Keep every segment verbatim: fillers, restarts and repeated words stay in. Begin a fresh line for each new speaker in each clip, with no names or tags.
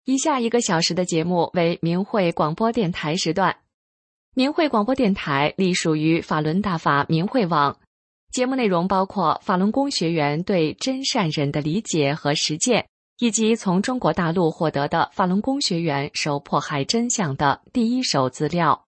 以下一个小时的节目为明慧广播电台时段。明慧广播电台隶属于法轮大法明慧网，节目内容包括法轮功学员对真善忍的理解和实践，以及从中国大陆获得的法轮功学员受迫害真相的第一手资料。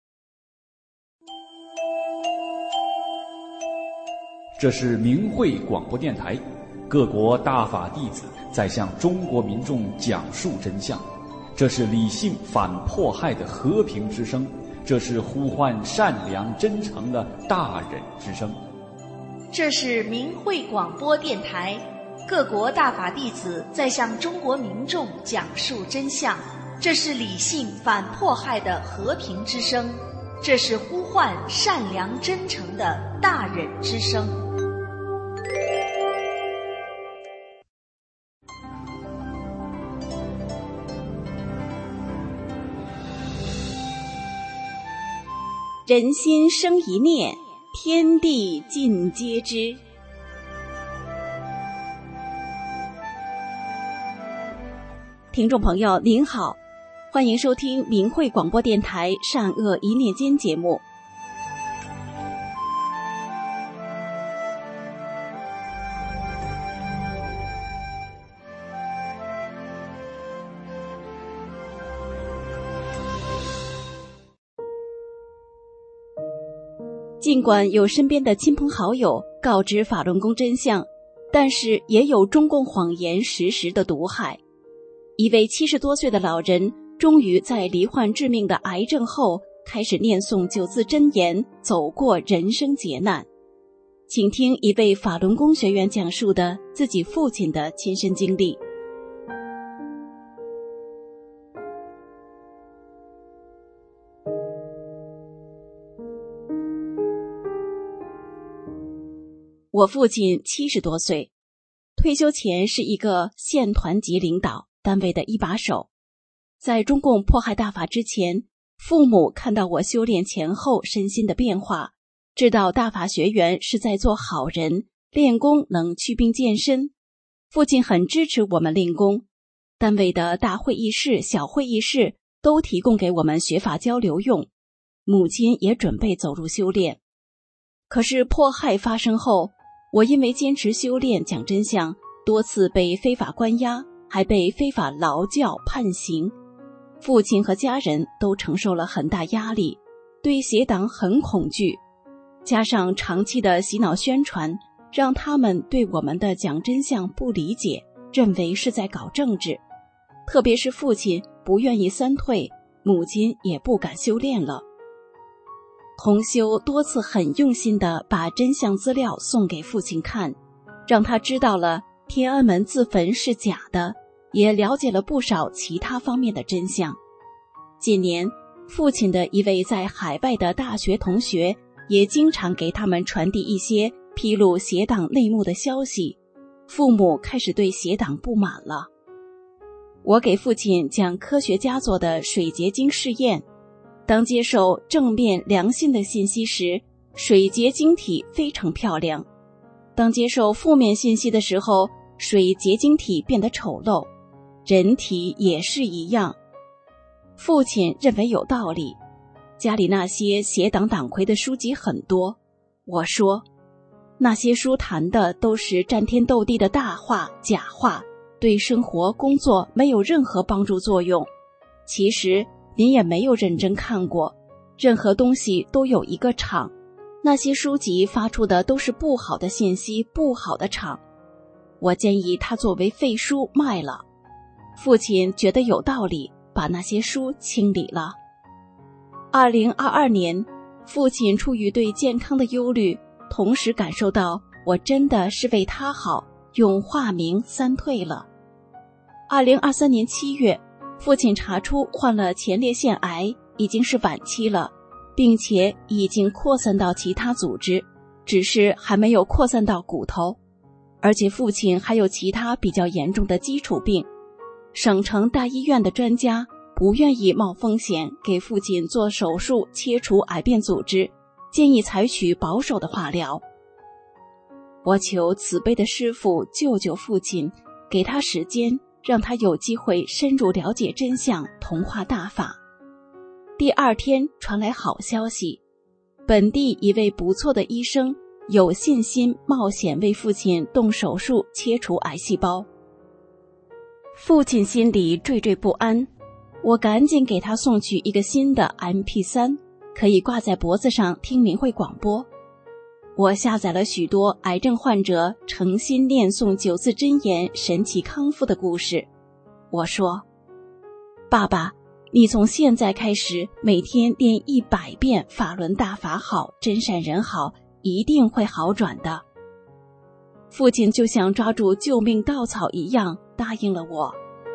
这是明慧广播电台，各国大法弟子在向中国民众讲述真相，这是理性反迫害的和平之声，这是呼唤善良真诚的大忍之声。
这是明慧广播电台，各国大法弟子在向中国民众讲述真相，这是理性反迫害的和平之声，这是呼唤善良真诚的大忍之声。
人心生一念，天地尽皆知。听众朋友您好，欢迎收听明慧广播电台善恶一念间节目。尽管有身边的亲朋好友告知法轮功真相，但是也有中共谎言时时的毒害。一位七十多岁的老人终于在罹患致命的癌症后，开始念诵九字真言，走过人生劫难。请听一位法轮功学员讲述的自己父亲的亲身经历。我父亲七十多岁，退休前是一个县团级领导，单位的一把手。在中共迫害大法之前，父母看到我修炼前后身心的变化，知道大法学员是在做好人，练功能祛病健身。父亲很支持我们练功，单位的大会议室、小会议室都提供给我们学法交流用。母亲也准备走入修炼。可是迫害发生后，我因为坚持修炼讲真相，多次被非法关押，还被非法劳教判刑。父亲和家人都承受了很大压力，对邪党很恐惧，加上长期的洗脑宣传，让他们对我们的讲真相不理解，认为是在搞政治。特别是父亲不愿意三退，母亲也不敢修炼了。同修多次很用心地把真相资料送给父亲看，让他知道了天安门自焚是假的，也了解了不少其他方面的真相。近年，父亲的一位在海外的大学同学也经常给他们传递一些披露邪党内幕的消息，父母开始对邪党不满了。我给父亲讲科学家做的水结晶试验，当接受正面良性的信息时，水结晶体非常漂亮；当接受负面信息的时候，水结晶体变得丑陋。人体也是一样。父亲认为有道理，家里那些邪党党魁的书籍很多。我说，那些书谈的都是战天斗地的大话、假话，对生活工作没有任何帮助作用。其实您也没有认真看过，任何东西都有一个场，那些书籍发出的都是不好的信息，不好的场。我建议他作为废书卖了。父亲觉得有道理，把那些书清理了。二零二二年，父亲出于对健康的忧虑，同时感受到我真的是为他好，用化名三退了。二零二三年七月，父亲查出患了前列腺癌，已经是晚期了，并且已经扩散到其他组织，只是还没有扩散到骨头。而且父亲还有其他比较严重的基础病，省城大医院的专家不愿意冒风险给父亲做手术切除癌变组织，建议采取保守的化疗。我求慈悲的师父救救父亲，给他时间， 让他有机会深入了解真相，同化大法。第二天传来好消息，本地一位不错的医生有信心冒险为父亲动手术切除癌细胞。父亲心里惴惴不安，我赶紧给他送去一个新的 M P 三， 可以挂在脖子上听明慧广播。我下载了许多癌症患者诚心念诵九字真言神奇康复的故事。我说，爸爸，你从现在开始每天念一百遍法轮大法好，真善人好，一定会好转的。父亲就像抓住救命稻草一样答应了我。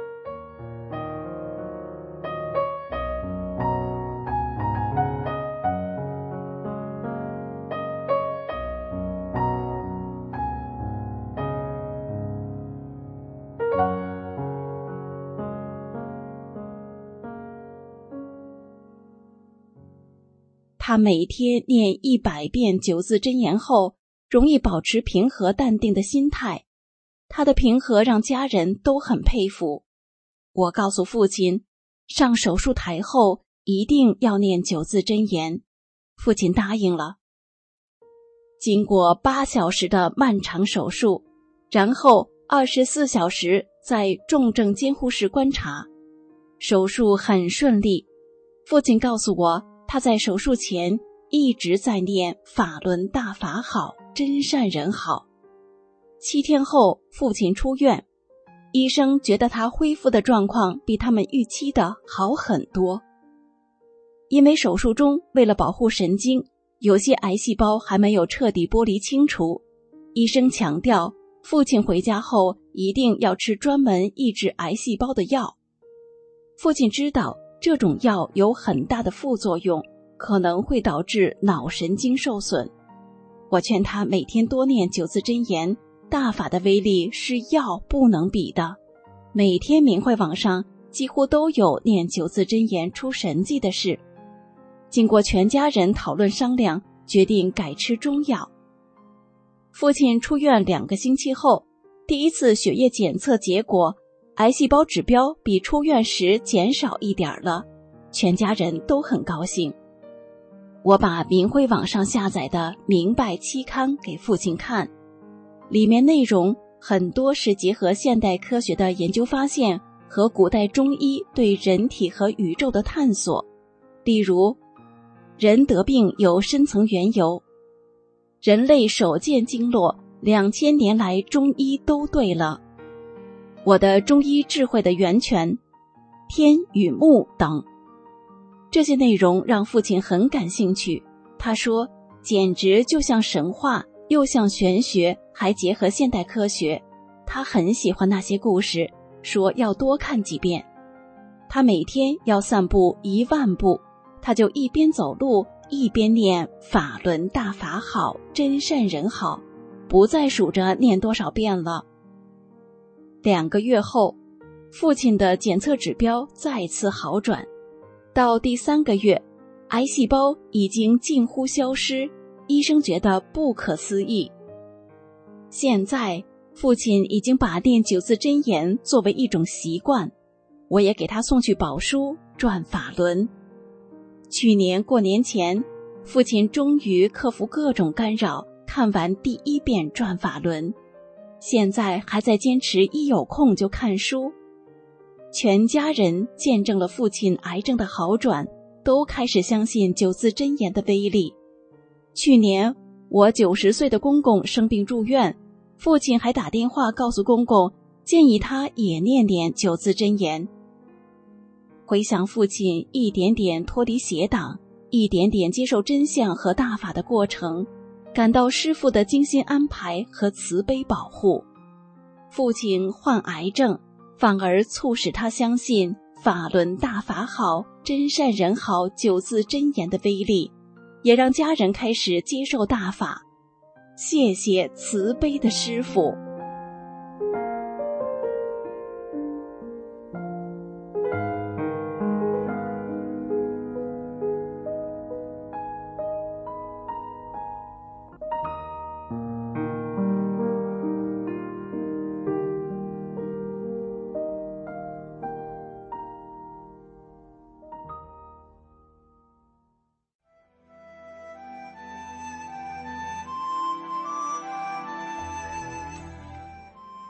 他每天念一百遍九字真言后，容易保持平和淡定的心态。他的平和让家人都很佩服。我告诉父亲，上手术台后一定要念九字真言。父亲答应了。经过八小时的漫长手术，然后二十四小时在重症监护室观察，手术很顺利。父亲告诉我，他在手术前一直在念法轮大法好，真善人好。七天后，父亲出院，医生觉得他恢复的状况比他们预期的好很多。因为手术中为了保护神经，有些癌细胞还没有彻底剥离清除，医生强调父亲回家后一定要吃专门抑制癌细胞的药。父亲知道这种药有很大的副作用，可能会导致脑神经受损。我劝他每天多念九字真言，大法的威力是药不能比的。每天明慧网上几乎都有念九字真言出神迹的事。经过全家人讨论商量，决定改吃中药。父亲出院两个星期后，第一次血液检测结果，癌细胞指标比出院时减少一点了，全家人都很高兴。我把明慧网上下载的明白期刊给父亲看，里面内容很多是结合现代科学的研究发现和古代中医对人体和宇宙的探索。例如，人得病有深层缘由，人类手见经络，两千年来中医都对了，我的中医智慧的源泉，天与木等。这些内容让父亲很感兴趣，他说简直就像神话，又像玄学，还结合现代科学。他很喜欢那些故事，说要多看几遍。他每天要散步一万步，他就一边走路一边念法轮大法好，真善人好，不再数着念多少遍了。两个月后，父亲的检测指标再次好转，到第三个月，癌细胞已经近乎消失，医生觉得不可思议。现在父亲已经把念九字真言作为一种习惯，我也给他送去宝书转法轮。去年过年前，父亲终于克服各种干扰，看完第一遍转法轮，现在还在坚持一有空就看书。全家人见证了父亲癌症的好转，都开始相信九字真言的威力。去年我九十岁的公公生病住院，父亲还打电话告诉公公，建议他也念念九字真言。回想父亲一点点脱离邪党，一点点接受真相和大法的过程，感到师父的精心安排和慈悲保护。父亲患癌症，反而促使他相信法轮大法好，真善人好九字真言的威力，也让家人开始接受大法。谢谢慈悲的师父。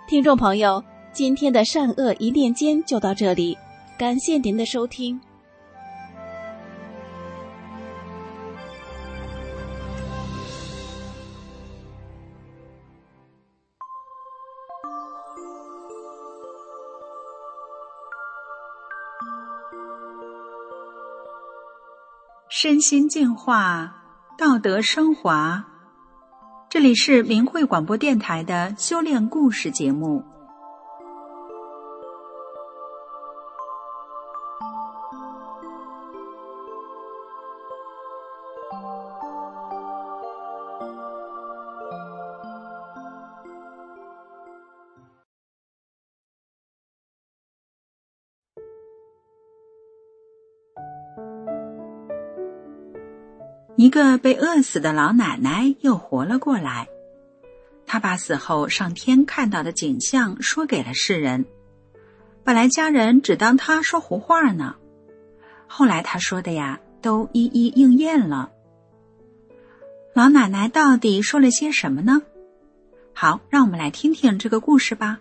听众朋友，今天的善恶一念间就到这里，感谢您的收听。
身心净化，道德升华。这里是明慧广播电台的修炼故事节目。一个被饿死的老奶奶又活了过来，她把死后上天看到的景象说给了世人。本来家人只当她说胡话呢，后来她说的呀，都一一应验了。老奶奶到底说了些什么呢？好，让我们来听听这个故事吧。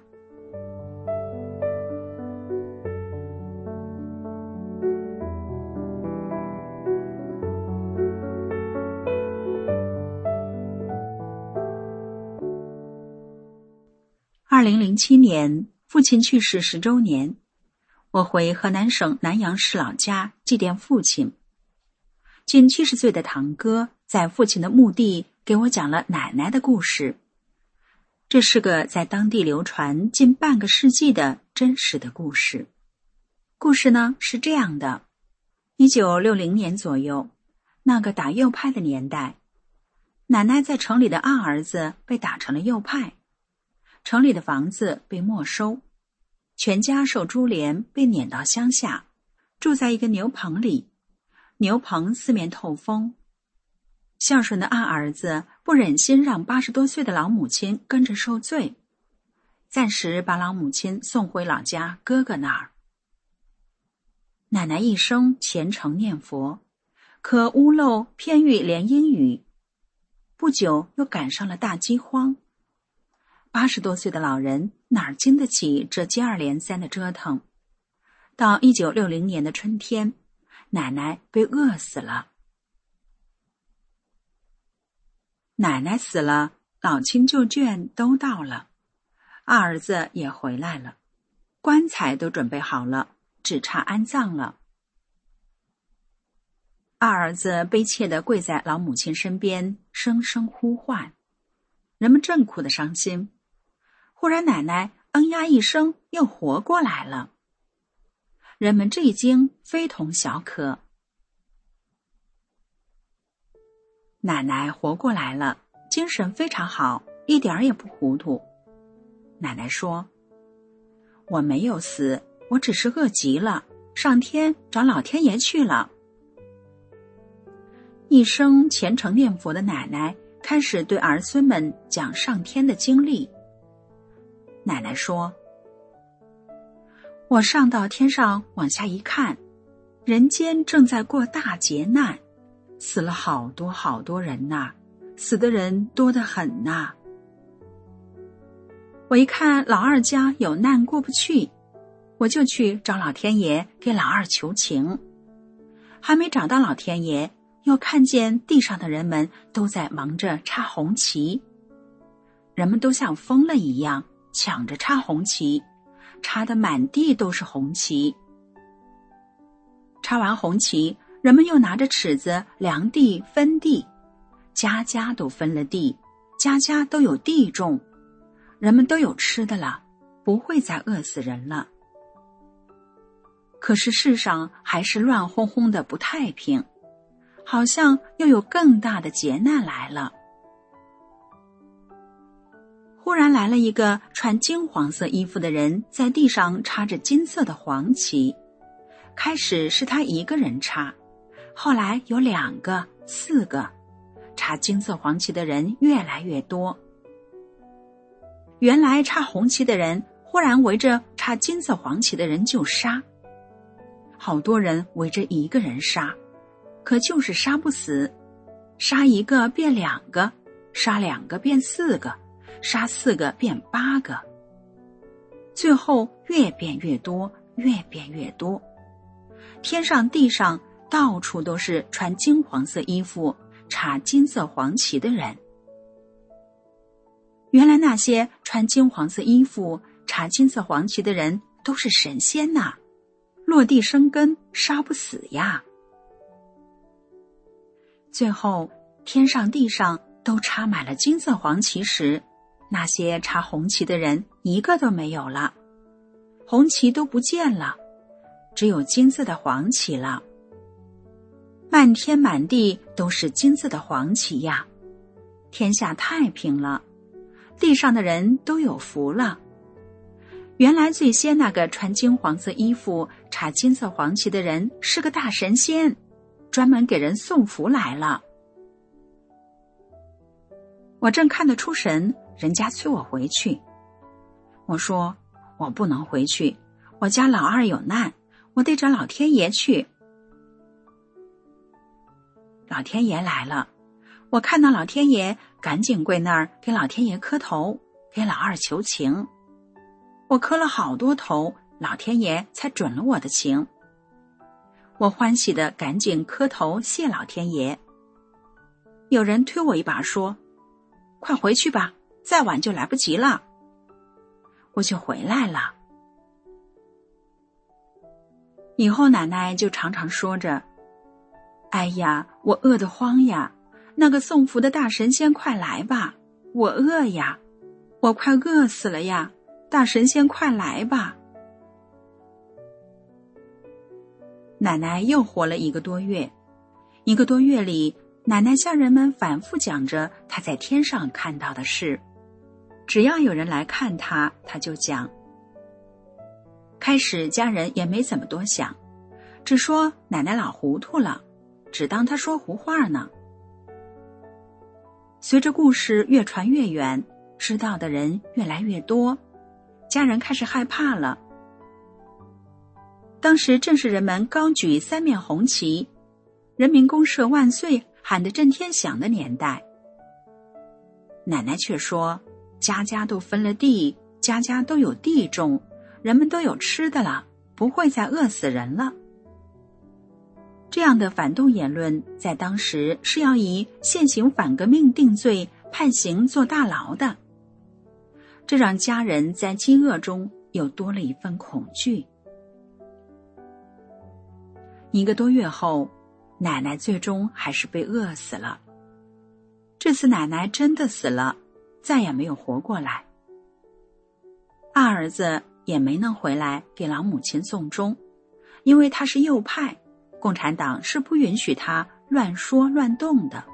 二零零七年，父亲去世十周年，我回河南省南阳市老家祭奠父亲。近七十岁的堂哥在父亲的墓地给我讲了奶奶的故事。这是个在当地流传近半个世纪的真实的故事。故事呢是这样的：一九六零年左右，那个打右派的年代，奶奶在城里的二儿子被打成了右派。城里的房子被没收，全家受株连被撵到乡下，住在一个牛棚里，牛棚四面透风。孝顺的二儿子不忍心让八十多岁的老母亲跟着受罪，暂时把老母亲送回老家哥哥那儿。奶奶一生虔诚念佛，可屋漏偏遇连阴雨，不久又赶上了大饥荒。八十多岁的老人哪儿经得起这接二连三的折腾？到一九六零年的春天，奶奶被饿死了。奶奶死了，老亲旧眷都到了，二儿子也回来了，棺材都准备好了，只差安葬了。二儿子悲切地跪在老母亲身边，声声呼唤。人们正哭得伤心，忽然奶奶嗯呀一声又活过来了。人们这一惊非同小可。奶奶活过来了，精神非常好，一点儿也不糊涂。奶奶说：“我没有死，我只是饿极了，上天找老天爷去了。”一生虔诚念佛的奶奶开始对儿孙们讲上天的经历。奶奶说：“我上到天上往下一看，人间正在过大劫难，死了好多好多人呐，死的人多得很呐。我一看老二家有难过不去，我就去找老天爷给老二求情。还没找到老天爷，又看见地上的人们都在忙着插红旗，人们都像疯了一样抢着插红旗，插得满地都是红旗。插完红旗，人们又拿着尺子量地分地，家家都分了地，家家都有地种，人们都有吃的了，不会再饿死人了。可是世上还是乱哄哄的不太平，好像又有更大的劫难来了。忽然来了一个穿金黄色衣服的人，在地上插着金色的黄旗。开始是他一个人插，后来有两个、四个，插金色黄旗的人越来越多。原来插红旗的人忽然围着插金色黄旗的人就杀，好多人围着一个人杀，可就是杀不死，杀一个变两个，杀两个变四个，杀四个变八个。 最后越变越多，越变越多。天上地上到处都是穿金黄色衣服、插金色黄旗的人。原来那些穿金黄色衣服、插金色黄旗的人都是神仙呐，落地生根，杀不死呀。最后天上地上都插满了金色黄旗时，那些插红旗的人一个都没有了，红旗都不见了，只有金色的黄旗了。满天满地都是金色的黄旗呀，天下太平了，地上的人都有福了。原来最先那个穿金黄色衣服、插金色黄旗的人是个大神仙，专门给人送福来了。我正看得出神，人家催我回去。我说我不能回去，我家老二有难，我得找老天爷去。老天爷来了，我看到老天爷，赶紧跪那儿给老天爷磕头，给老二求情。我磕了好多头，老天爷才准了我的情。我欢喜的赶紧磕头谢老天爷。有人推我一把说，快回去吧，再晚就来不及了。我就回来了。以后奶奶就常常说着，哎呀，我饿得慌呀，那个送福的大神仙快来吧，我饿呀，我快饿死了呀，大神仙快来吧。奶奶又活了一个多月，一个多月里，奶奶向人们反复讲着她在天上看到的事，只要有人来看她，她就讲。开始家人也没怎么多想，只说奶奶老糊涂了，只当她说胡话呢。随着故事越传越远，知道的人越来越多，家人开始害怕了。当时正是人们高举三面红旗，人民公社万岁喊得震天响的年代。奶奶却说，家家都分了地，家家都有地种，人们都有吃的了，不会再饿死人了。这样的反动言论在当时是要以现行反革命定罪，判刑坐大牢的，这让家人在饥饿中又多了一份恐惧。一个多月后，奶奶最终还是被饿死了。这次奶奶真的死了，再也没有活过来。二儿子也没能回来给老母亲送终，因为他是右派，共产党是不允许他乱说乱动的。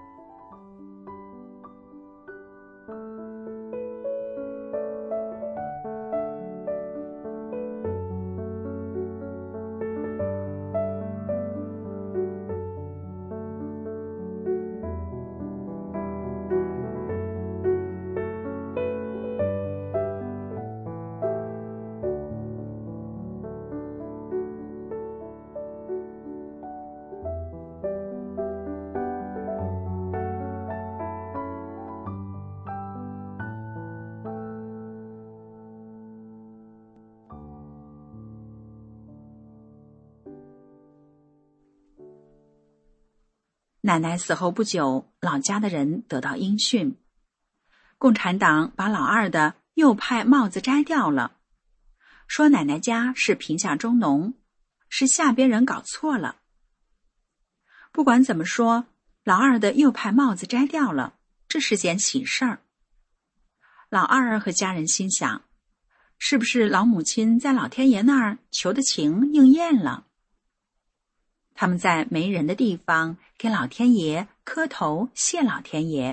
奶奶死后不久，老家的人得到音讯，共产党把老二的右派帽子摘掉了，说奶奶家是贫下中农，是下边人搞错了。不管怎么说，老二的右派帽子摘掉了，这是件喜事儿。老二和家人心想，是不是老母亲在老天爷那儿求的情应验了？他们在没人的地方给老天爷磕头谢老天爷。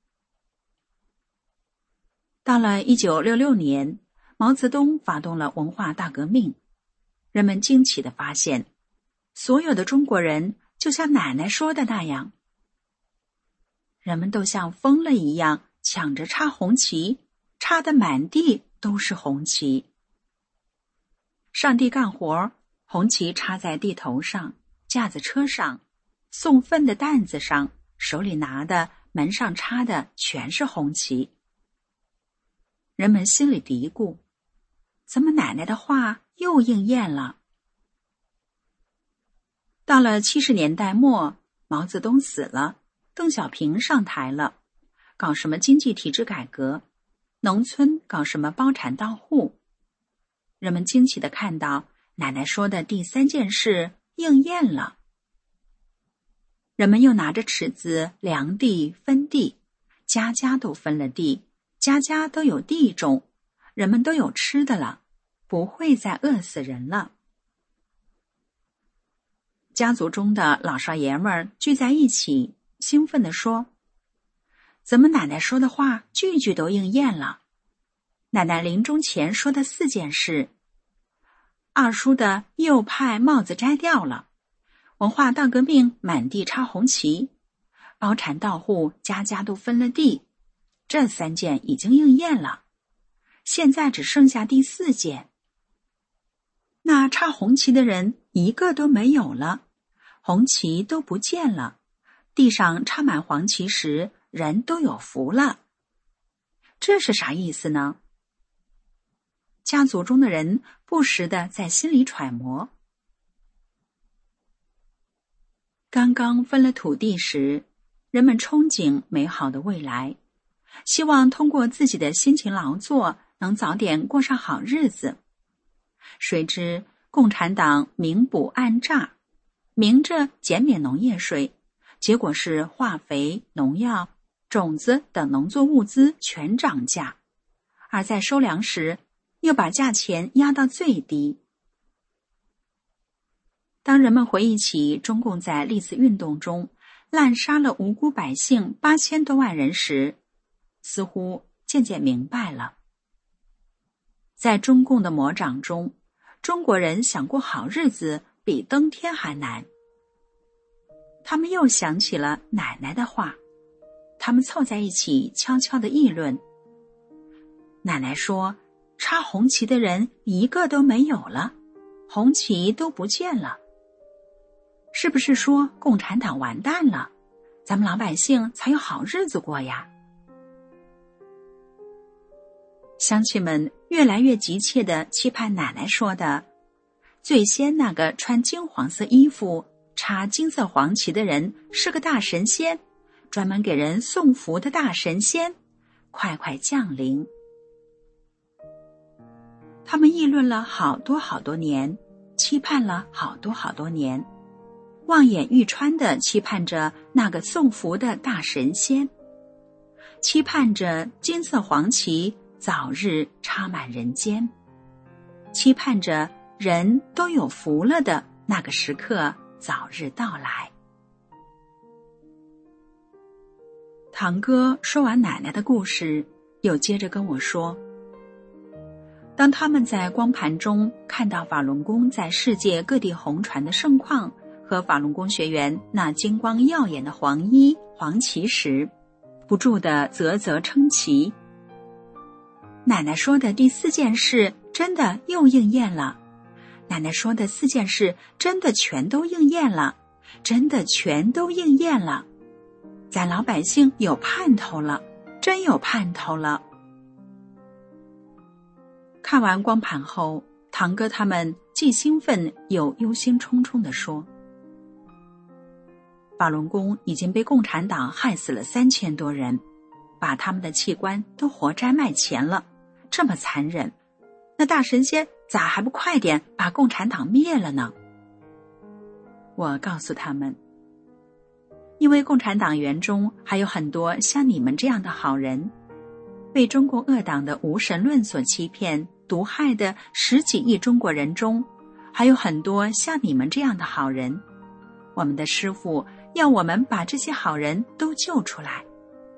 到了一九六六年，毛泽东发动了文化大革命，人们惊奇地发现，所有的中国人就像奶奶说的那样，人们都像疯了一样抢着插红旗，插得满地都是红旗。上地干活，红旗插在地头上，架子车上，送粪的担子上，手里拿的，门上插的全是红旗。人们心里嘀咕， 怎么奶奶的话又应验了？到了七十年代末，毛泽东死了，邓小平上台了，搞什么经济体制改革，农村搞什么包产到户。人们惊奇地看到奶奶说的第三件事应验了。人们又拿着尺子量地分地，家家都分了地，家家都有地种，人们都有吃的了，不会再饿死人了。家族中的老少爷们儿聚在一起，兴奋地说：怎么奶奶说的话句句都应验了？奶奶临终前说的四件事，二叔的右派帽子摘掉了，文化大革命满地插红旗，包产到户家家都分了地，这三件已经应验了，现在只剩下第四件。那插红旗的人一个都没有了，红旗都不见了，地上插满黄旗时人都有福了。这是啥意思呢？家族中的人不时地在心里揣摩。刚刚分了土地时，人们憧憬美好的未来，希望通过自己的辛勤劳作能早点过上好日子。谁知共产党明补暗诈，明着减免农业税，结果是化肥、农药、种子等农作物资全涨价，而在收粮时又把价钱压到最低。当人们回忆起中共在历次运动中滥杀了无辜百姓八千多万人时，似乎渐渐明白了，在中共的魔掌中，中国人想过好日子比登天还难。他们又想起了奶奶的话，他们凑在一起悄悄地议论。奶奶说，插红旗的人一个都没有了，红旗都不见了。是不是说共产党完蛋了，咱们老百姓才有好日子过呀？乡亲们越来越急切地期盼奶奶说的，最先那个穿金黄色衣服插金色黄旗的人是个大神仙，专门给人送福的大神仙，快快降临。他们议论了好多好多年，期盼了好多好多年，望眼欲穿地期盼着那个送福的大神仙，期盼着金色黄旗早日插满人间，期盼着人都有福了的那个时刻早日到来。堂哥说完奶奶的故事，又接着跟我说，当他们在光盘中看到法轮功在世界各地红传的盛况和法轮功学员那金光耀眼的黄衣黄旗时，不住地啧啧称奇。奶奶说的第四件事真的又应验了，奶奶说的四件事真的全都应验了，真的全都应验了，咱老百姓有盼头了，真有盼头了。看完光盘后，堂哥他们既兴奋又忧心忡忡地说，法轮功已经被共产党害死了三千多人，把他们的器官都活摘卖钱了，这么残忍，那大神仙咋还不快点把共产党灭了呢？我告诉他们，因为共产党员中还有很多像你们这样的好人，被中共恶党的无神论所欺骗毒害的十几亿中国人中，还有很多像你们这样的好人，我们的师父要我们把这些好人都救出来。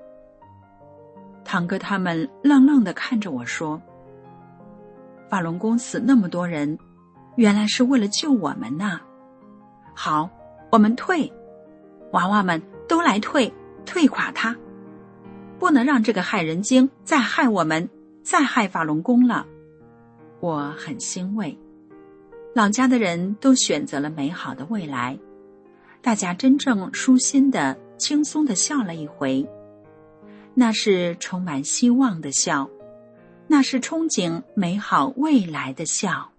堂哥他们愣愣地看着我说，法轮功死那么多人，原来是为了救我们呐！好，我们退，娃娃们都来退，退垮他，不能让这个害人精再害我们，再害法轮功了。我很欣慰，老家的人都选择了美好的未来，大家真正舒心的、轻松的笑了一回，那是充满希望的笑， 那是憧憬美好未来的笑。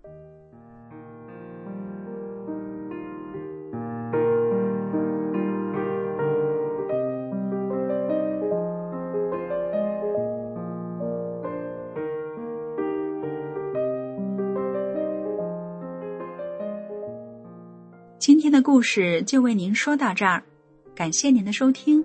今天的故事就为您说到这儿，感谢您的收听。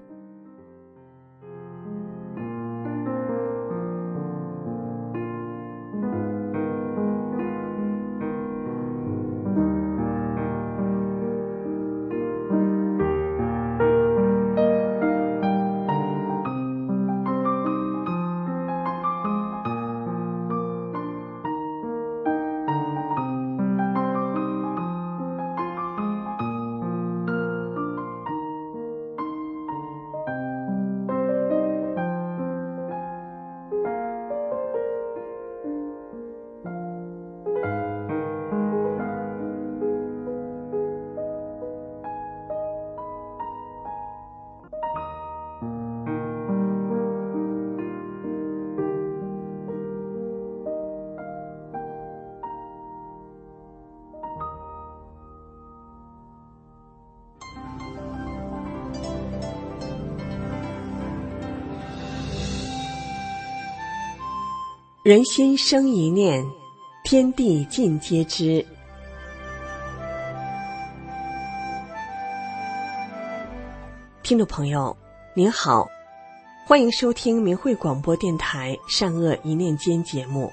人心生一念，天地尽皆知。听众朋友您好，欢迎收听明慧广播电台善恶一念间节目。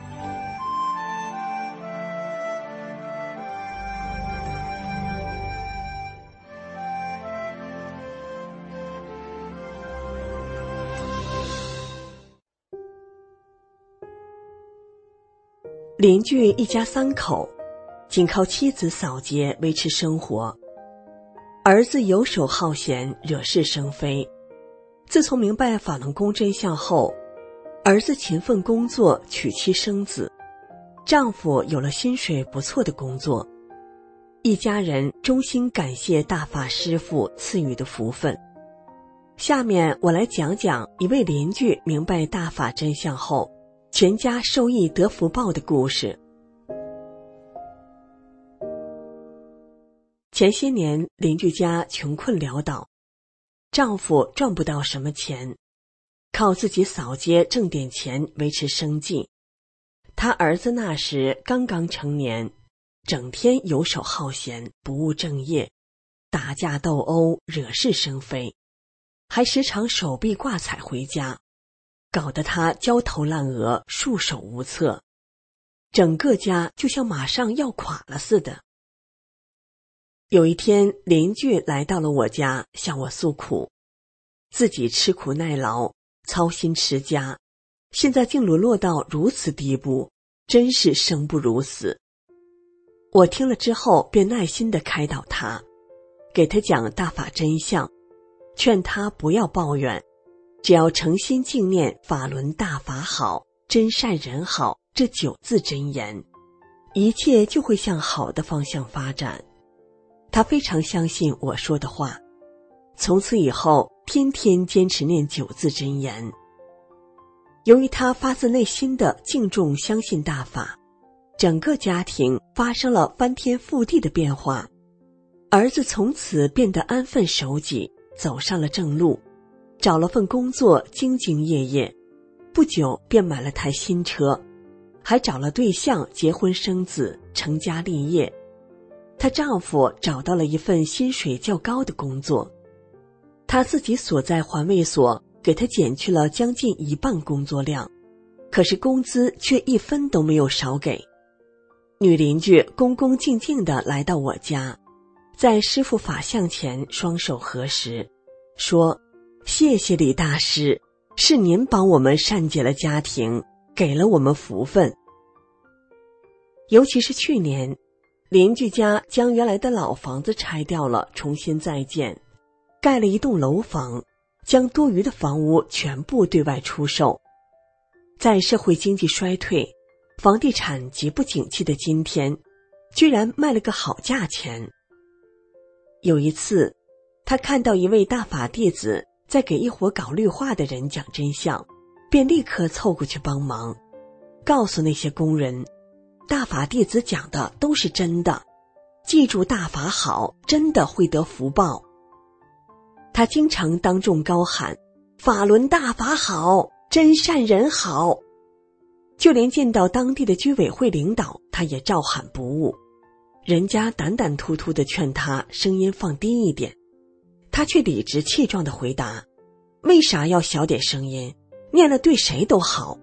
邻居一家三口，仅靠妻子扫街维持生活。儿子游手好闲，惹是生非。自从明白法轮功真相后，儿子勤奋工作，娶妻生子，丈夫有了薪水不错的工作。一家人衷心感谢大法师父赐予的福分。下面我来讲讲一位邻居明白大法真相后，全家受益得福报的故事。前些年邻居家穷困潦倒，丈夫赚不到什么钱，靠自己扫街挣点钱维持生计。他儿子那时刚刚成年，整天游手好闲，不务正业，打架斗殴，惹是生非，还时常手臂挂彩回家，搞得他焦头烂额，束手无策，整个家就像马上要垮了似的。有一天，邻居来到了我家，向我诉苦，自己吃苦耐劳，操心持家，现在竟沦落到如此地步，真是生不如死。我听了之后，便耐心地开导他，给他讲大法真相，劝他不要抱怨，只要诚心敬念法轮大法好，真善人好这九字真言，一切就会向好的方向发展。他非常相信我说的话，从此以后天天坚持念九字真言。由于他发自内心的敬重相信大法，整个家庭发生了翻天覆地的变化。儿子从此变得安分守己，走上了正路，找了份工作，兢兢业业，不久便买了台新车，还找了对象，结婚生子，成家立业。她丈夫找到了一份薪水较高的工作，她自己所在环卫所给她减去了将近一半工作量，可是工资却一分都没有少给。女邻居恭恭敬敬地来到我家，在师父法像前双手合十，说：谢谢李大师，是您帮我们善解了家庭，给了我们福分。尤其是去年，邻居家将原来的老房子拆掉了，重新再建，盖了一栋楼房，将多余的房屋全部对外出售。在社会经济衰退，房地产极不景气的今天，居然卖了个好价钱。有一次，他看到一位大法弟子在给一伙搞绿化的人讲真相，便立刻凑过去帮忙， 告诉那些工人，大法弟子讲的都是真的，记住大法好，真的会得福报。他经常当众高喊，法轮大法好，真善人好。就连见到当地的居委会领导，他也照喊不误。人家胆胆突突地劝他声音放低一点，他却理直气壮地回答，为啥要小点声音？念了对谁都好。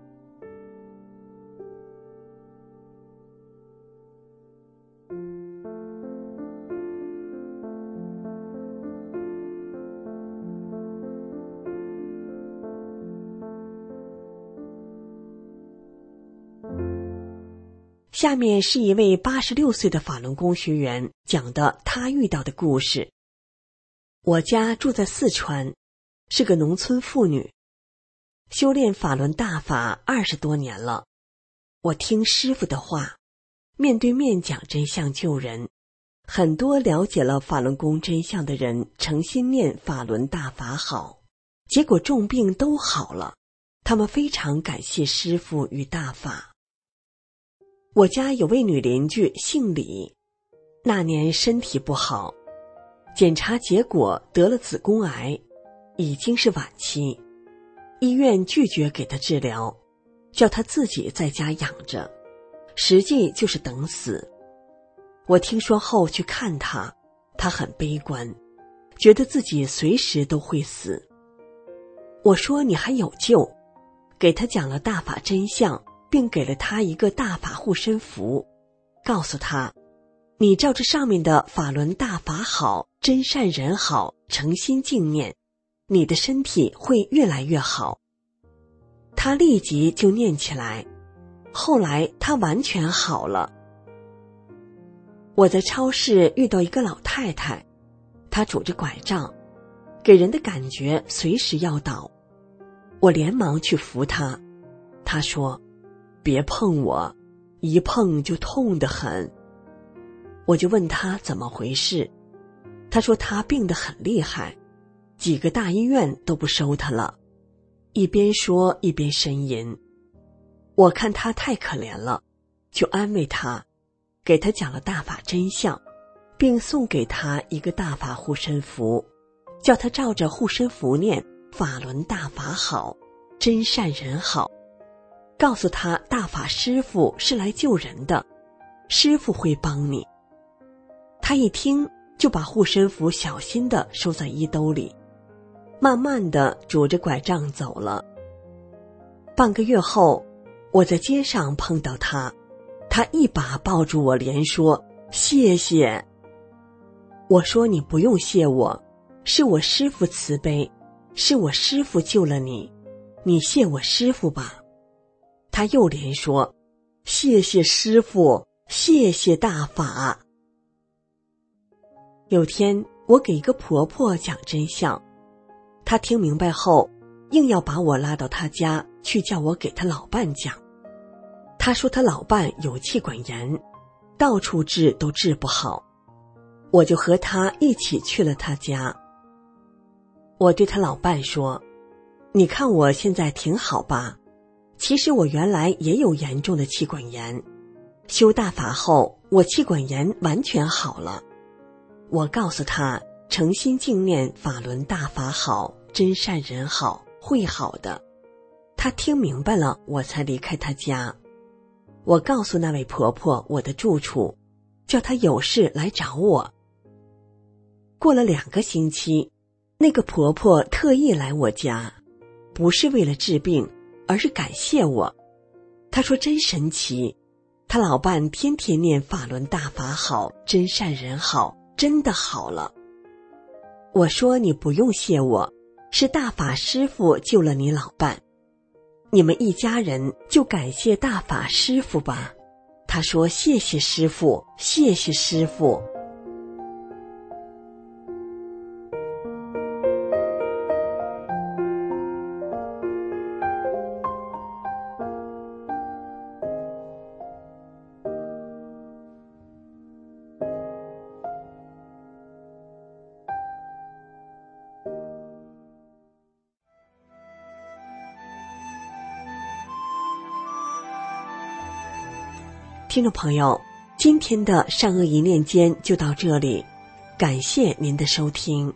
下面是一位八十六岁的法轮功学员讲的他遇到的故事。我家住在四川，是个农村妇女，修炼法轮大法二十多年了。我听师父的话，面对面讲真相救人。很多了解了法轮功真相的人诚心念法轮大法好，结果重病都好了，他们非常感谢师父与大法。我家有位女邻居姓李，那年身体不好，检查结果得了子宫癌，已经是晚期，医院拒绝给她治疗，叫她自己在家养着，实际就是等死。我听说后去看她，她很悲观，觉得自己随时都会死。我说你还有救，给她讲了大法真相，并给了他一个大法护身符，告诉他，你照着上面的法轮大法好，真善人好，诚心敬念，你的身体会越来越好。他立即就念起来，后来他完全好了。我在超市遇到一个老太太，她拄着拐杖，给人的感觉随时要倒。我连忙去扶她，她说，别碰我，一碰就痛得很。我就问他怎么回事，他说他病得很厉害，几个大医院都不收他了，一边说一边呻吟。我看他太可怜了，就安慰他，给他讲了大法真相，并送给他一个大法护身符，叫他照着护身符念法轮大法好，真善人好，告诉他大法师父是来救人的，师父会帮你。他一听就把护身符小心地收在衣兜里，慢慢地拄着拐杖走了。半个月后，我在街上碰到他，他一把抱住我，连说谢谢。我说你不用谢我，是我师父慈悲，是我师父救了你，你谢我师父吧。他又连说谢谢师父，谢谢大法。有天我给一个婆婆讲真相，她听明白后硬要把我拉到她家去，叫我给她老伴讲。她说她老伴有气管炎，到处治都治不好。我就和她一起去了她家。我对她老伴说，你看我现在挺好吧，其实我原来也有严重的气管炎，修大法后我气管炎完全好了。我告诉他，诚心敬念法轮大法好，真善人好，会好的。他听明白了，我才离开他家。我告诉那位婆婆我的住处，叫她有事来找我。过了两个星期，那个婆婆特意来我家，不是为了治病，而是感谢我。她说真神奇，她老伴天天念法轮大法好，真善人好，真的好了。我说你不用谢我，是大法师父救了你老伴，你们一家人就感谢大法师父吧。他说谢谢师父，谢谢师父。 听众朋友，今天的善恶一念间就到这里，感谢您的收听。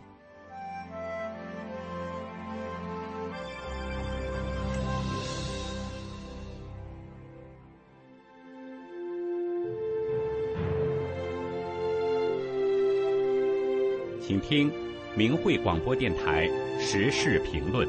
请听明慧广播电台时事评论。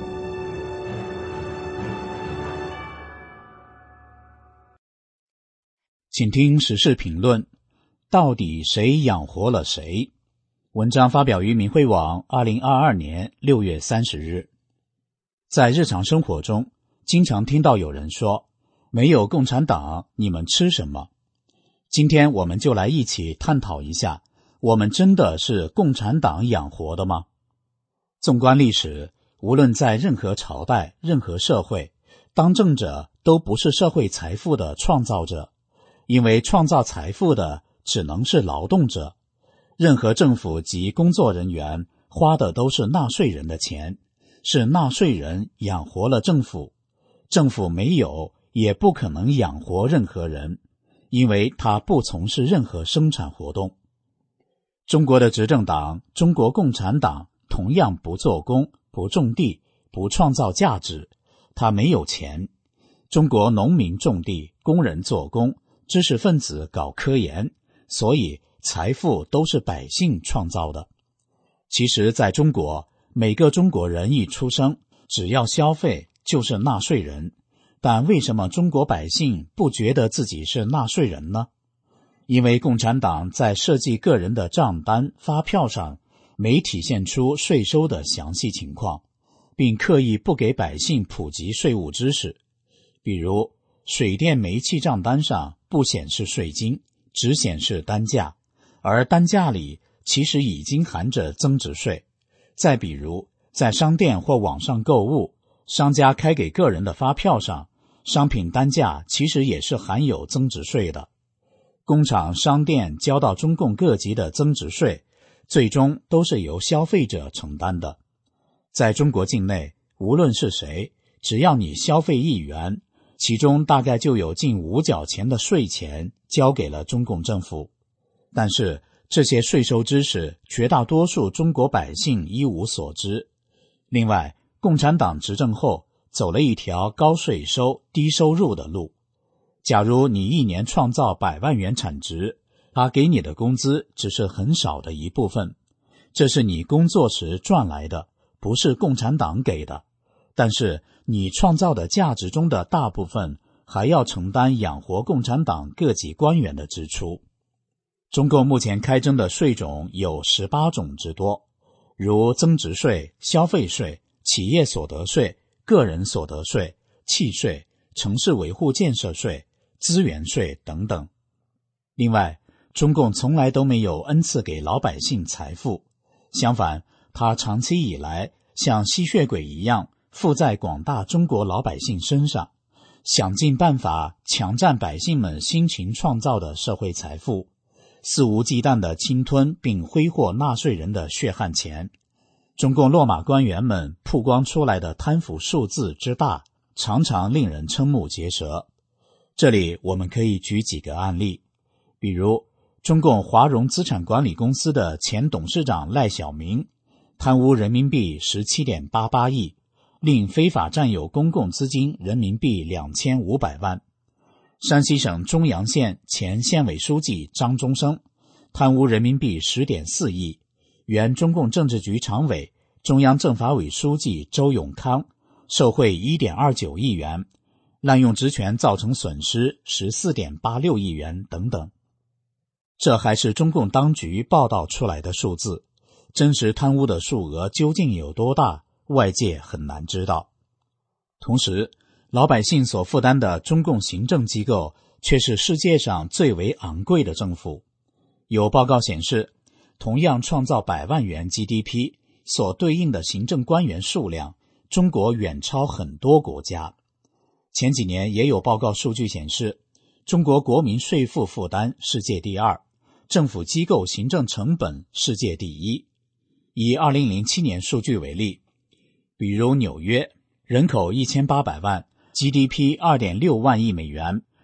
请听时事评论，到底谁养活了谁？文章发表于明慧网二零二二年六月三十日。在日常生活中，经常听到有人说，没有共产党，你们吃什么？今天我们就来一起探讨一下，我们真的是共产党养活的吗？纵观历史，无论在任何朝代、任何社会，当政者都不是社会财富的创造者，因为创造财富的只能是劳动者。任何政府及工作人员花的都是纳税人的钱，是纳税人养活了政府，政府没有也不可能养活任何人，因为他不从事任何生产活动。中国的执政党中国共产党同样不做工，不种地，不创造价值，他没有钱。中国农民种地，工人做工，知识分子搞科研，所以财富都是百姓创造的。其实在中国，每个中国人一出生，只要消费就是纳税人，但为什么中国百姓不觉得自己是纳税人呢？因为共产党在设计个人的账单、发票上没体现出税收的详细情况，并刻意不给百姓普及税务知识。比如水电煤气账单上不显示税金，只显示单价，而单价里其实已经含着增值税。再比如在商店或网上购物，商家开给个人的发票上，商品单价其实也是含有增值税的。工厂、商店交到中共各级的增值税，最终都是由消费者承担的。在中国境内，无论是谁，只要你消费一元，其中大概就有近五角钱的税钱交给了中共政府。但是这些税收知识，绝大多数中国百姓一无所知。另外，共产党执政后走了一条高税收、低收入的路。假如你一年创造百万元产值，他给你的工资只是很少的一部分，这是你工作时赚来的，不是共产党给的。但是你创造的价值中的大部分还要承担养活共产党各级官员的支出。中共目前开征的税种有十八种之多，如增值税、消费税、企业所得税、个人所得税、契税、城市维护建设税、资源税等等。另外，中共从来都没有恩赐给老百姓财富，相反，他长期以来像吸血鬼一样附在广大中国老百姓身上，想尽办法强占百姓们辛勤创造的社会财富，肆无忌惮地侵吞并挥霍纳税人的血汗钱。中共落马官员们曝光出来的贪腐数字之大，常常令人瞠目结舌。这里我们可以举几个案例，比如中共华融资产管理公司的前董事长赖小民贪污人民币 十七点八八亿，另非法占有公共资金人民币两千五百万。山西省中阳县前县委书记张中生贪污人民币 十点四亿，原中共政治局常委、中央政法委书记周永康受贿 一点二九亿元，滥用职权造成损失 十四点八六亿元等等。这还是中共当局报道出来的数字，真实贪污的数额究竟有多大，外界很难知道。同时，老百姓所负担的中共行政机构却是世界上最为昂贵的政府。有报告显示，同样创造百万元 G D P， 所对应的行政官员数量，中国远超很多国家。前几年也有报告数据显示，中国国民税负负担世界第二，政府机构行政成本世界第一。以二零零七年数据为例，比如纽约，人口一千八百万 ，G D P 二点六万亿美元，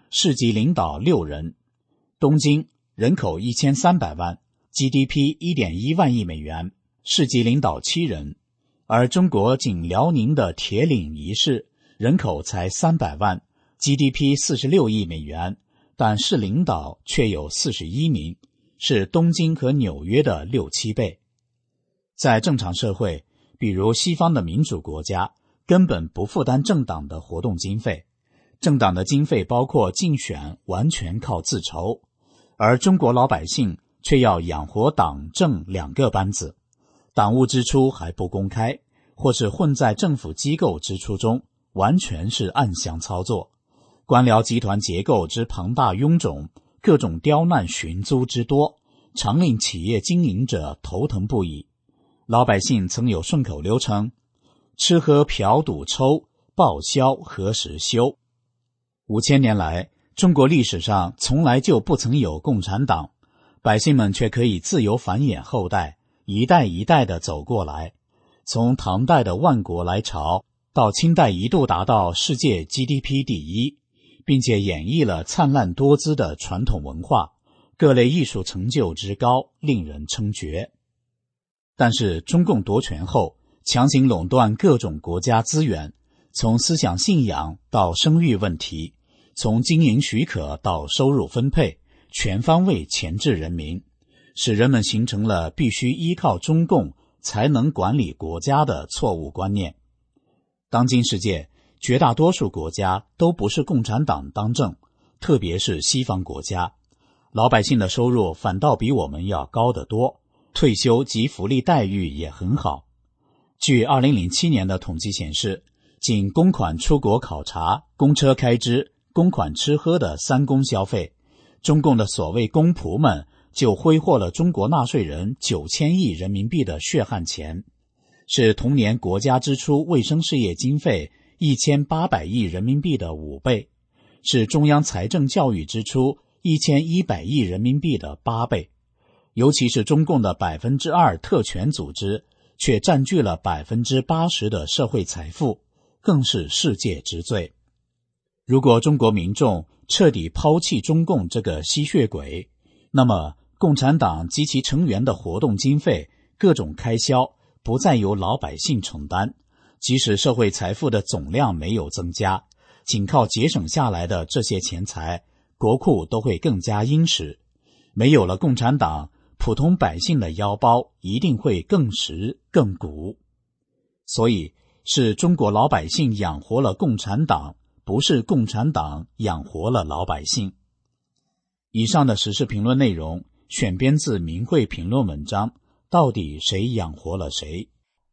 市级领导六人。东京人口一千三百万 ，G D P 一点一万亿美元，市级领导七人。而中国仅辽宁的铁岭一市人口才三百万 ，G D P 四十六亿美元，但市领导却有四十一名，是东京和纽约的六七倍。在正常社会，比如西方的民主国家，根本不负担政党的活动经费，政党的经费包括竞选完全靠自筹，而中国老百姓却要养活党政两个班子，党务支出还不公开，或是混在政府机构支出中，完全是暗箱操作。官僚集团结构之庞大臃肿，各种刁难寻租之多，常令企业经营者头疼不已。老百姓曾有顺口溜称：吃喝嫖赌抽，报销何时休？五千年来，中国历史上从来就不曾有共产党，百姓们却可以自由繁衍后代，一代一代地走过来。从唐代的万国来朝，到清代一度达到世界 G D P 第一，并且演绎了灿烂多姿的传统文化，各类艺术成就之高，令人称绝。但是中共夺权后，强行垄断各种国家资源，从思想信仰到生育问题，从经营许可到收入分配，全方位钳制人民，使人们形成了必须依靠中共才能管理国家的错误观念。当今世界，绝大多数国家都不是共产党当政，特别是西方国家，老百姓的收入反倒比我们要高得多，退休及福利待遇也很好。据二零零七年的统计显示，仅公款出国考察、公车开支、公款吃喝的三公消费，中共的所谓公仆们就挥霍了中国纳税人九千亿人民币的血汗钱，是同年国家支出卫生事业经费一千八百亿人民币的五倍，是中央财政教育支出一千一百亿人民币的八倍。尤其是中共的百分之二特权组织，却占据了百分之八十的社会财富，更是世界之最。如果中国民众彻底抛弃中共这个吸血鬼，那么共产党及其成员的活动经费、各种开销不再由老百姓承担，即使社会财富的总量没有增加，仅靠节省下来的这些钱财，国库都会更加殷实。没有了共产党，普通百姓的腰包一定会更实更鼓。所以是中国老百姓养活了共产党，不是共产党养活了老百姓。以上的时事评论内容选编自明慧评论文章，到底谁养活了谁？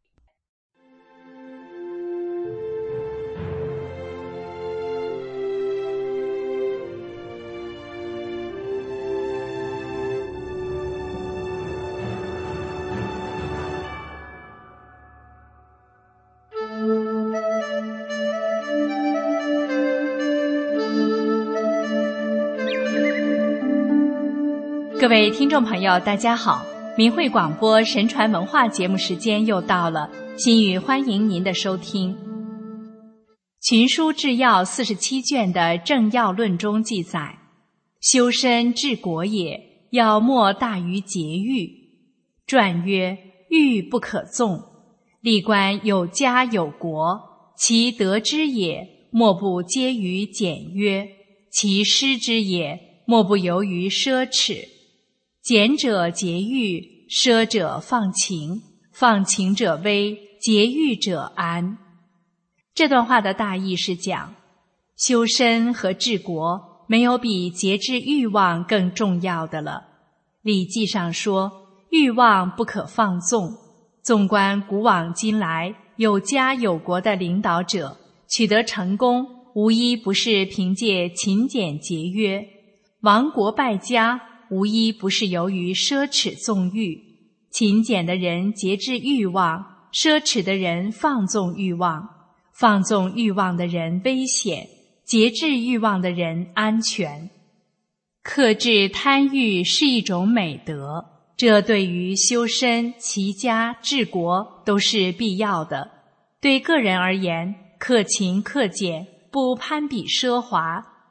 各位听众朋友，大家好，明慧广播神传文化节目时间又到了，心语欢迎您的收听。群书治要四十七卷的正要论中记载，修身治国也，要莫大于节欲。传曰：欲不可纵，历官有家有国，其得之也，莫不皆于简约；其失之也，莫不由于奢侈。俭者节欲，奢者放情，放情者危，节欲者安。这段话的大意是讲，修身和治国没有比节制欲望更重要的了。礼记上说，欲望不可放纵。纵观古往今来，有家有国的领导者取得成功，无一不是凭借勤俭节约；亡国败家，无一不是由于奢侈纵欲。勤俭的人节制欲望，奢侈的人放纵欲望。放纵欲望的人危险，节制欲望的人安全。克制贪欲是一种美德，这对于修身、齐家、治国都是必要的。对个人而言，克勤克俭，不攀比奢华，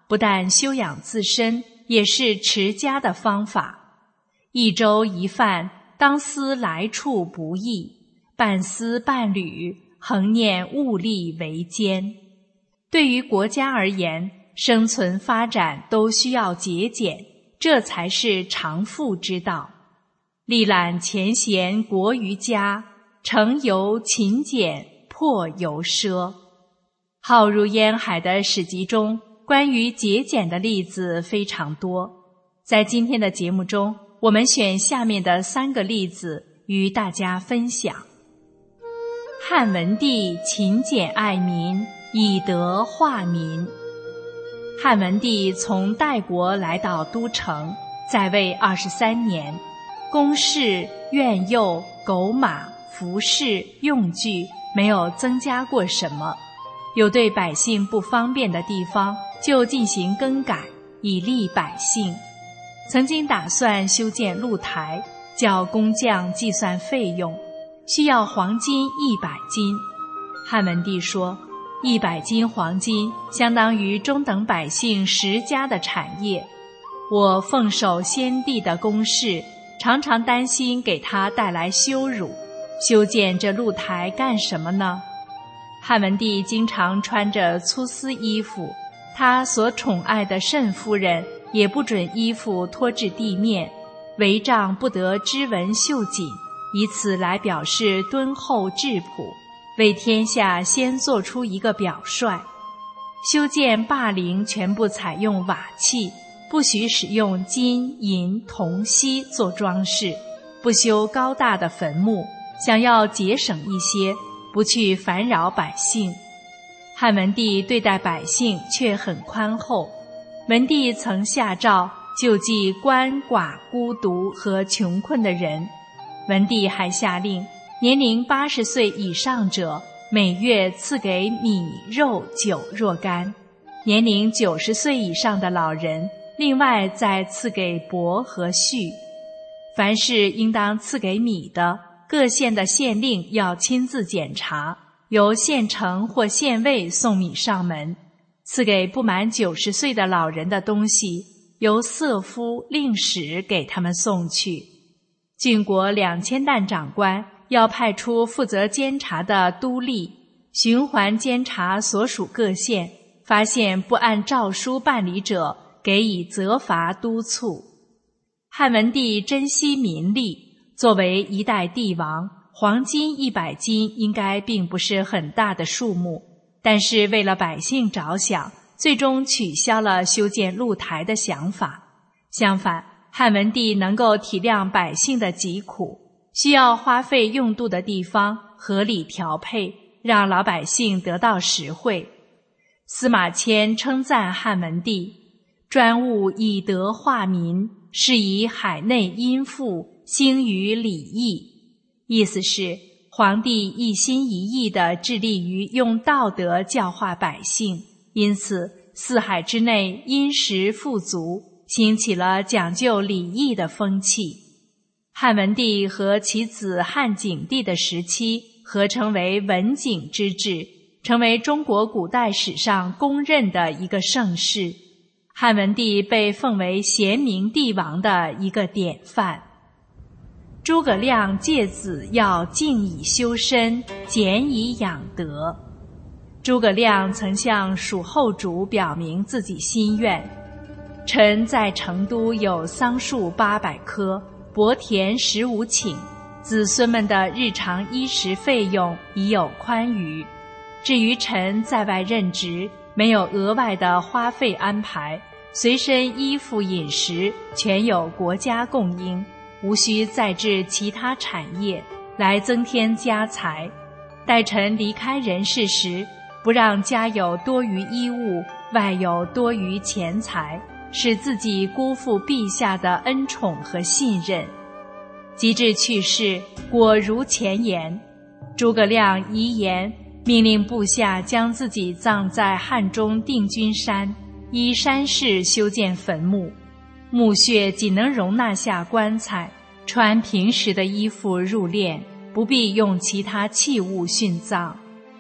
不但修养自身，也是持家的方法。一粥一饭，当思来处不易，半丝半缕，恒念物力维艰。对于国家而言，生存发展都需要节俭，这才是长富之道。历览前贤国于家，成由勤俭，破由奢。浩如烟海的史籍中，关于节俭的例子非常多。在今天的节目中，我们选下面的三个例子与大家分享。汉文帝勤俭爱民，以德化民。汉文帝从代国来到都城，在位二十三年，宫室、苑囿、狗马、服饰、用具没有增加过什么，有对百姓不方便的地方就进行更改，以利百姓。曾经打算修建露台，叫工匠计算费用，需要黄金一百斤。汉文帝说，一百斤黄金相当于中等百姓十家的产业。我奉守先帝的公事，常常担心给他带来羞辱，修建这露台干什么呢？汉文帝经常穿着粗丝衣服，他所宠爱的慎夫人也不准衣服拖至地面，帷帐不得织纹绣锦，以此来表示敦厚质朴，为天下先做出一个表率。修建霸陵全部采用瓦器，不许使用金银铜锡做装饰，不修高大的坟墓，想要节省一些，不去烦扰百姓。汉文帝对待百姓却很宽厚，文帝曾下诏救济鳏寡孤独和穷困的人。文帝还下令，年龄八十岁以上者每月赐给米肉酒若干，年龄九十岁以上的老人另外再赐给帛和絮。凡是应当赐给米的，各县的县令要亲自检查，由县城或县尉送米上门。赐给不满九十岁的老人的东西，由色夫令使给他们送去。郡国两千担长官要派出负责监察的督吏，循环监察所属各县，发现不按诏书办理者，给予责罚督促。汉文帝珍惜民力，作为一代帝王，黄金一百斤应该并不是很大的数目，但是为了百姓着想，最终取消了修建露台的想法。相反，汉文帝能够体谅百姓的疾苦，需要花费用度的地方合理调配，让老百姓得到实惠。司马迁称赞汉文帝，专务以德化民，是以海内殷富，兴于礼义。意思是皇帝一心一意地致力于用道德教化百姓，因此四海之内殷实富足，兴起了讲究礼义的风气。汉文帝和其子汉景帝的时期合称为文景之治，成为中国古代史上公认的一个盛世。汉文帝被奉为贤明帝王的一个典范。诸葛亮诫子要静以修身，俭以养德。诸葛亮曾向蜀后主表明自己心愿：臣在成都有桑树八百棵，薄田十五顷，子孙们的日常衣食费用已有宽裕。至于臣在外任职，没有额外的花费安排，随身衣服饮食全有国家供应，无需再置其他产业来增添家财。待臣离开人世时，不让家有多余衣物，外有多余钱财，使自己辜负陛下的恩宠和信任。及至去世，果如前言。诸葛亮遗言，命令部下将自己葬在汉中定军山，依山势修建坟墓，墓穴仅能容纳下棺材，穿平时的衣服入殓，不必用其他器物殉葬。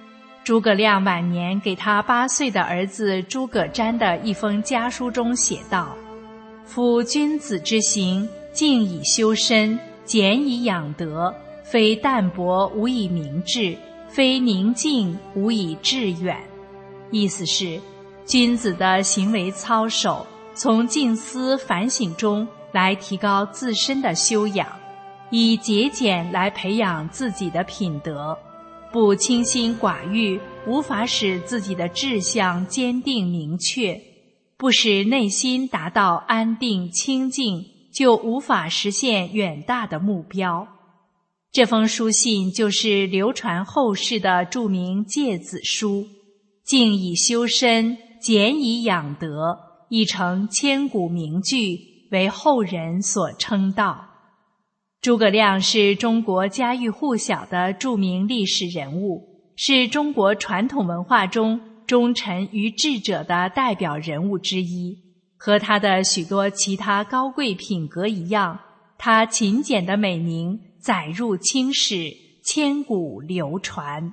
诸葛亮晚年给他八岁的儿子诸葛瞻的一封家书中写道：夫君子之行，静以修身，俭以养德，非淡泊无以明志，非宁静无以致远。意思是，君子的行为操守，从静思反省中来提高自身的修养，以节俭来培养自己的品德。不清心寡欲，无法使自己的志向坚定明确，不使内心达到安定清静，就无法实现远大的目标。这封书信就是流传后世的著名诫子书，静以修身，俭以养德，译成千古名句，为后人所称道。诸葛亮是中国家喻户晓的著名历史人物，是中国传统文化中忠臣于智者的代表人物之一。和他的许多其他高贵品格一样，他勤俭的美名载入青史，千古流传。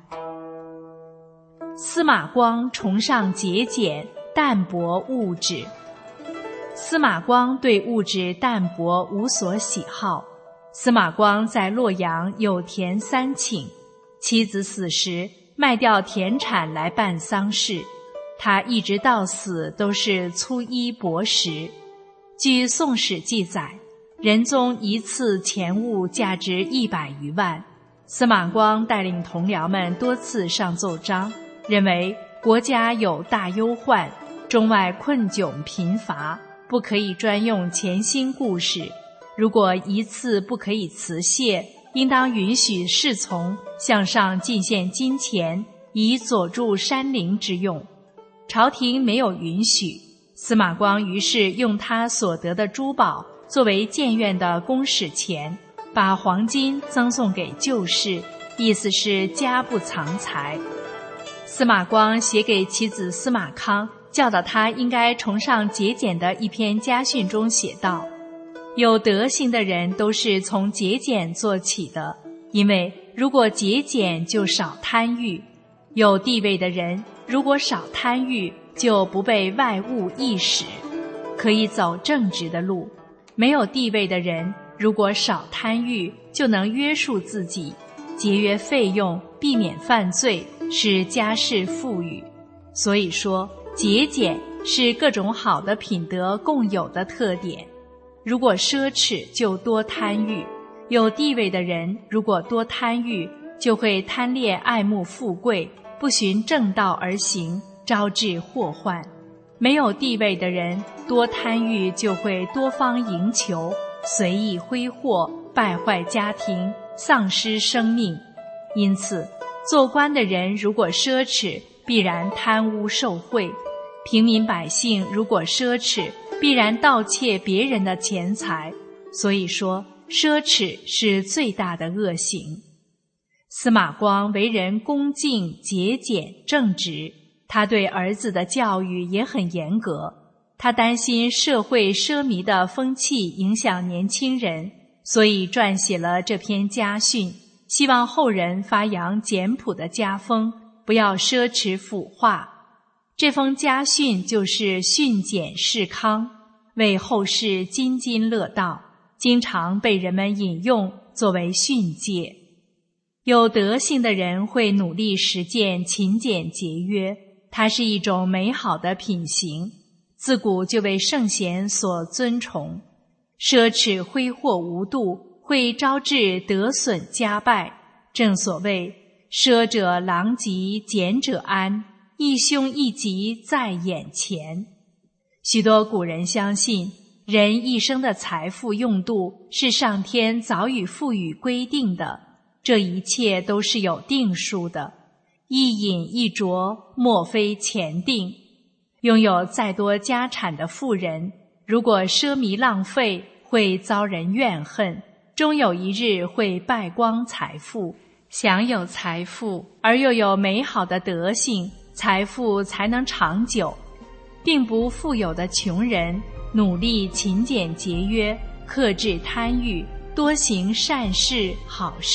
司马光崇尚节俭，淡泊物质。司马光对物质淡泊无所喜好。司马光在洛阳有田三顷，妻子死时卖掉田产来办丧事，他一直到死都是粗衣薄食。据《宋史》记载，仁宗一次钱物价值一百余万，司马光带领同僚们多次上奏章，认为国家有大忧患，中外困窘贫乏，不可以专用钱薪故事。如果一次不可以辞谢，应当允许侍从向上进献金钱，以佐助山陵之用。朝廷没有允许，司马光于是用他所得的珠宝作为建院的公使钱，把黄金赠送给旧士，意思是家不藏财。司马光写给其子司马康，教导他应该崇尚节俭的一篇家训中写道：有德行的人都是从节俭做起的，因为如果节俭就少贪欲；有地位的人如果少贪欲，就不被外物役使，可以走正直的路；没有地位的人如果少贪欲，就能约束自己，节约费用，避免犯罪，使家世富裕。所以说，节俭是各种好的品德共有的特点。如果奢侈，就多贪欲；有地位的人如果多贪欲，就会贪恋爱慕富贵，不循正道而行，招致祸患。没有地位的人多贪欲，就会多方营求，随意挥霍，败坏家庭，丧失生命。因此，做官的人如果奢侈，必然贪污受贿；平民百姓如果奢侈，必然盗窃别人的钱财。所以说，奢侈是最大的恶行。司马光为人恭敬、节俭、正直，他对儿子的教育也很严格。他担心社会奢靡的风气影响年轻人，所以撰写了这篇家训，希望后人发扬简朴的家风，不要奢侈腐化。这封家训就是训俭示康，为后世津津乐道，经常被人们引用作为训诫。有德行的人会努力实践勤俭节约，它是一种美好的品行，自古就为圣贤所尊崇。奢侈挥霍无度，会招致德损家败。正所谓奢者狼藉，俭者安，一凶一吉在眼前。许多古人相信，人一生的财富用度是上天早已赋予规定的，这一切都是有定数的，一饮一啄，莫非前定。拥有再多家产的富人，如果奢靡浪费，会遭人怨恨，终有一日会败光财富。享有财富而又有美好的德行，财富才能长久。并不富有的穷人，努力勤俭节约，克制贪欲，多行善事好事，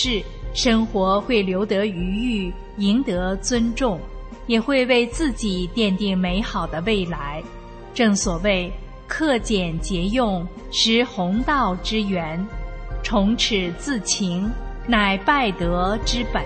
生活会留得余裕，赢得尊重，也会为自己奠定美好的未来。正所谓克俭节用，识弘道之源，崇耻自勤，乃败德之本。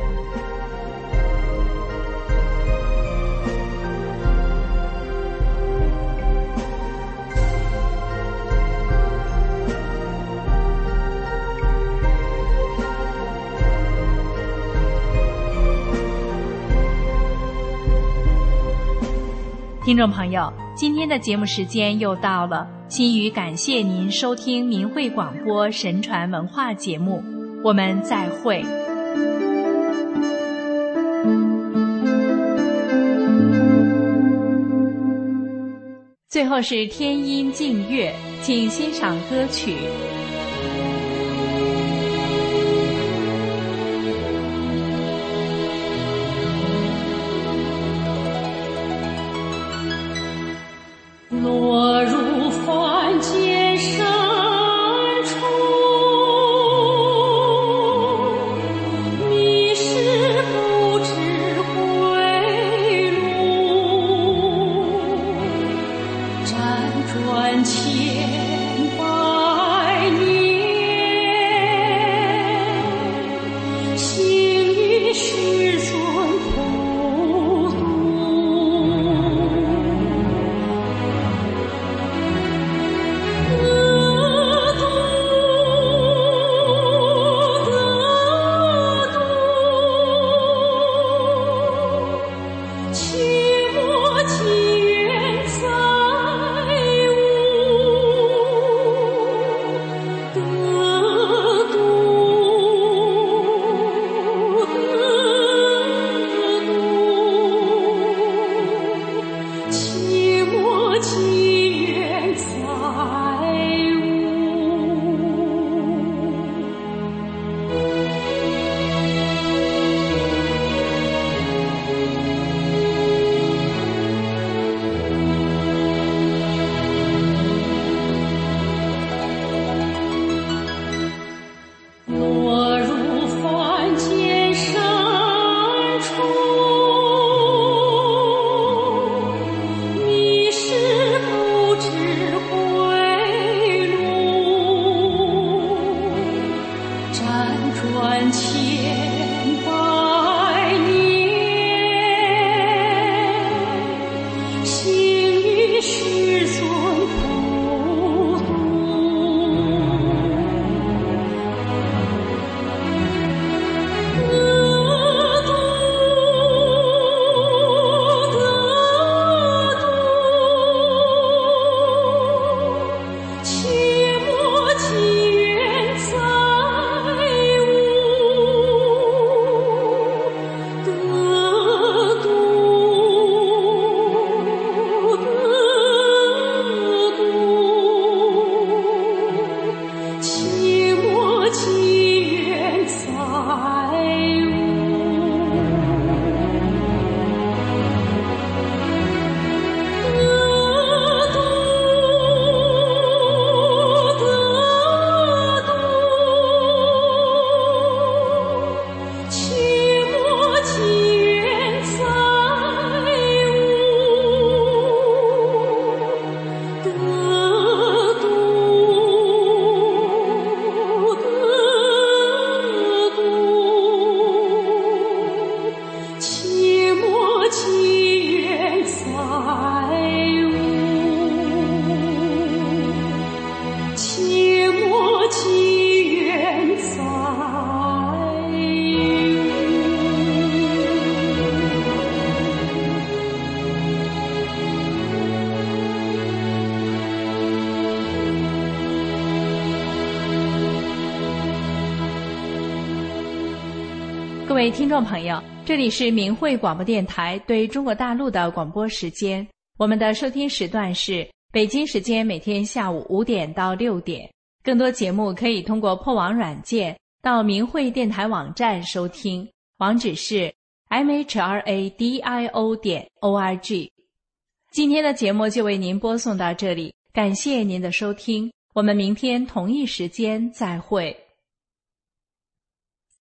听众朋友，今天的节目时间又到了，心语感谢您收听明慧广播神传文化节目，我们再会。最后是天音静乐，请欣赏歌曲。
落入凡间深处，迷失不知归路，辗转千百年，行于世尊普度。
各位听众朋友，这里是明慧广播电台对中国大陆的广播时间，我们的收听时段是北京时间每天下午五点到六点。更多节目可以通过破网软件到明慧电台网站收听，网址是 m h r a d i o 点 o r g。 今天的节目就为您播送到这里，感谢您的收听，我们明天同一时间再会。